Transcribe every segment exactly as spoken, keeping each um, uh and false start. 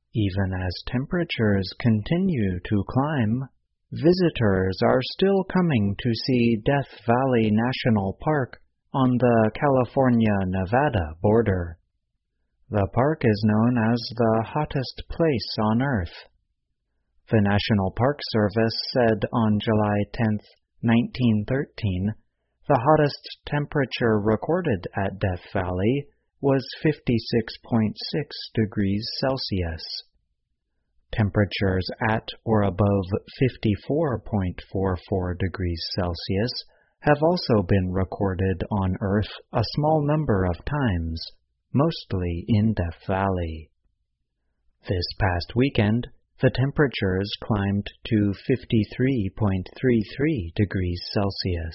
Even as temperatures continue to climb, visitors are still coming to see Death Valley National Park on the California-Nevada border. The park is known as the hottest place on Earth. The National Park Service said on July tenth, nineteen thirteen, the hottest temperature recorded at Death Valley was fifty-six point six degrees Celsius. Temperatures at or above fifty-four point four four degrees Celsius have also been recorded on Earth a small number of times, mostly in Death Valley. This past weekend, the temperatures climbed to fifty-three point three three degrees Celsius.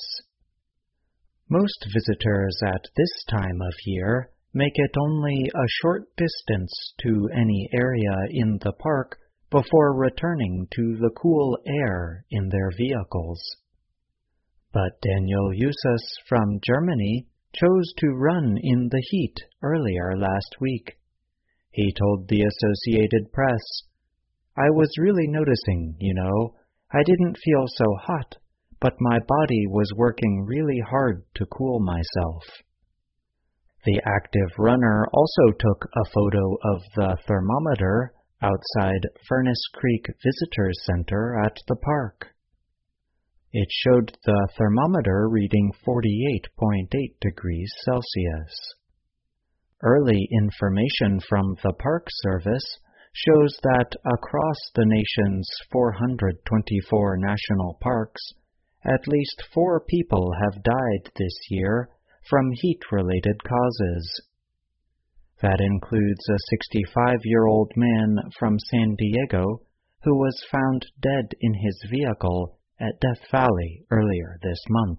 Most visitors at this time of year make it only a short distance to any area in the park before returning to the cool air in their vehicles. But Daniel Yusus from Germany chose to run in the heat earlier last week. He told the Associated Press, "I was really noticing, you know, I didn't feel so hot, but my body was working really hard to cool myself." The active runner also took a photo of the thermometer outside Furnace Creek Visitor Center at the park. It showed the thermometer reading forty-eight point eight degrees Celsius. Early information from the Park Service shows that across the nation's four hundred twenty-four national parks, at least four people have died this year from heat-related causes. That includes a sixty-five-year-old man from San Diego who was found dead in his vehicle at Death Valley earlier this month.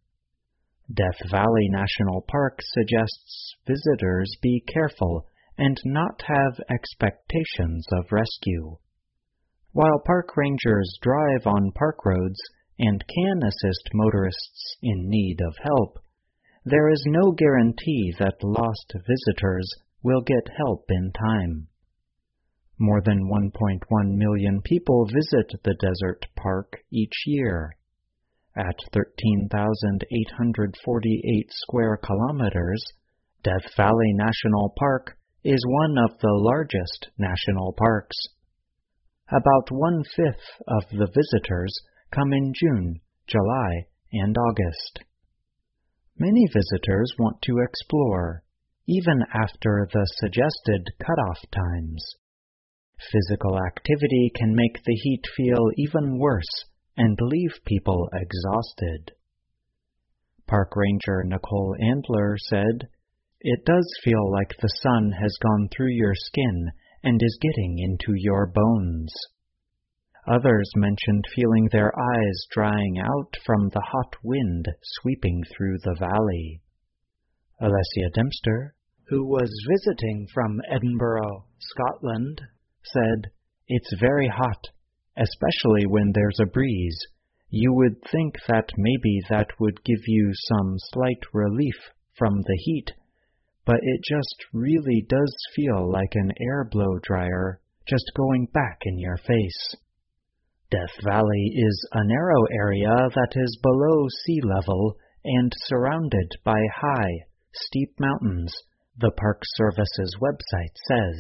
Death Valley National Park suggests visitors be careful and not have expectations of rescue. While park rangers drive on park roads and can assist motorists in need of help, there is no guarantee that lost visitors will get help in time. More than one point one million people visit the desert park each year. At thirteen thousand eight hundred forty-eight square kilometers, Death Valley National Park is one of the largest national parks. About one-fifth of the visitors come in June, July, and August. Many visitors want to explore, even after the suggested cutoff times. Physical activity can make the heat feel even worse and leave people exhausted. Park Ranger Nicole Andler said, "It does feel like the sun has gone through your skin and is getting into your bones." Others mentioned feeling their eyes drying out from the hot wind sweeping through the valley. Alessia Dempster, who was visiting from Edinburgh, Scotland, said, "It's very hot, especially when there's a breeze. You would think that maybe that would give you some slight relief from the heat, but it just really does feel like an air blow dryer just going back in your face." Death Valley is a narrow area that is below sea level and surrounded by high, steep mountains, the Park Service's website says.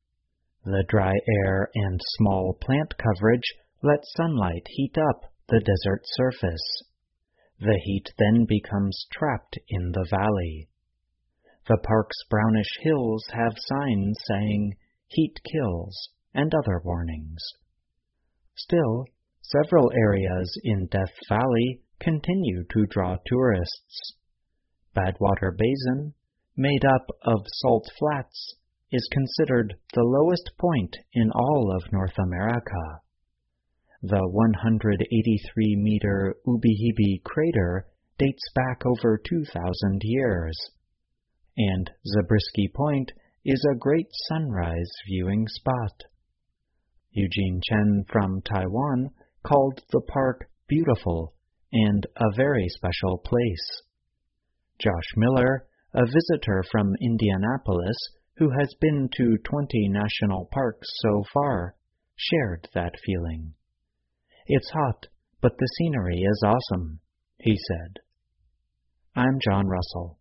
The dry air and small plant coverage let sunlight heat up the desert surface. The heat then becomes trapped in the valley. The park's brownish hills have signs saying, "Heat kills," and other warnings. Still, several areas in Death Valley continue to draw tourists. Badwater Basin, made up of salt flats, is considered the lowest point in all of North America. The one hundred eighty-three meter Ubehebe crater dates back over two thousand years, and Zabriskie Point is a great sunrise viewing spot. Eugene Chen from Taiwan called the park beautiful and a very special place. Josh Miller, a visitor from Indianapolis who has been to twenty national parks so far, shared that feeling. "It's hot, but the scenery is awesome," he said. I'm John Russell.